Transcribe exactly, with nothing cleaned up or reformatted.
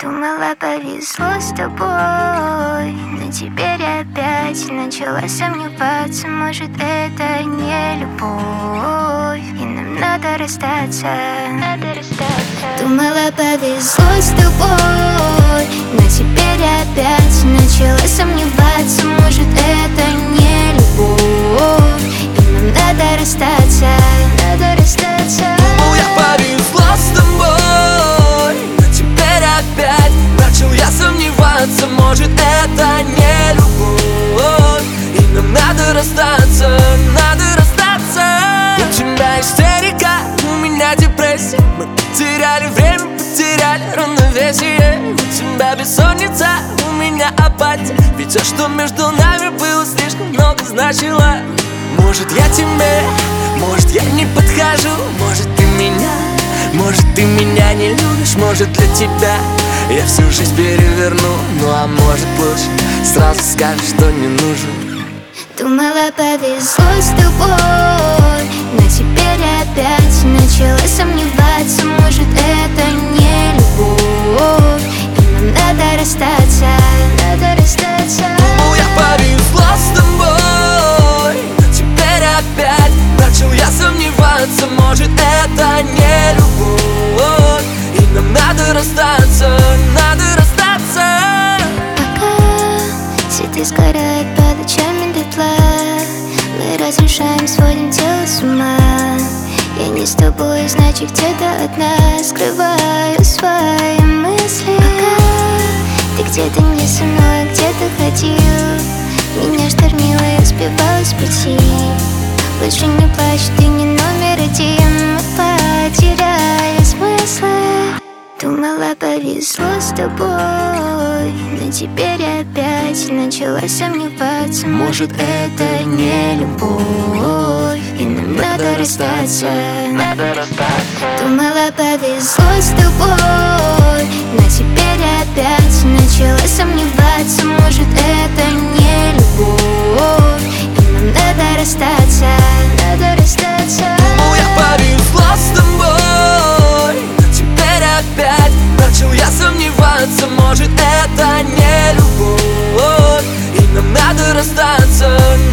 Думала, повезло с тобой, но теперь опять начала сомневаться. Может, это не любовь, и нам надо расстаться, надо расстаться. Думала, повезло с тобой, но теперь опять начала сомневаться. Может, это не любовь, и нам надо расстаться, надо расстаться. Думал, я повезло с тобой, но теперь опять начал я сомневаться. Может, это не любовь, и нам надо расстаться, надо расстаться. У тебя истерика, у меня депрессия. Мы потеряли время, потеряли равновесие. У тебя бессонница, у меня апатия. Ведь все, что между нами было, слишком много значило. Может, я тебе, может, я не подхожу. Может, ты меня, может, ты меня не любишь. Может, для тебя я всю жизнь переверну. Ну а может, лучше сразу скажешь, что не нужен. Думала, повезло с тобой, но теперь опять начала сомневаться. Может, это не любовь, и нам надо расстаться, надо расстаться. Думал, я повезло с тобой, но теперь опять начал я сомневаться. Может, это не любовь, и нам надо расстаться, надо расстаться. Пока цветы сгорают под очами дотла, мы разрушаем, сводим тело с ума. Я не с тобой, значит, где-то одна скрываю свои мысли. Пока ты где-то не со мной, где-то ходил, меня штормило, я сбивалась в пути. Лучше не плачь, ты не номер один, мы потеряли смыслы. Думала, повезло с тобой, но теперь опять начала сомневаться. Может, это не любовь, и нам надо расстаться, надо расстаться. Думала, повезло с тобой, но теперь опять начала сомневаться. Может, это не любовь, и нам надо расстаться, надо расстаться. Думал, я повезло с тобой, но теперь опять начал я сомневаться. Может, это не любовь, и нам надо расстаться.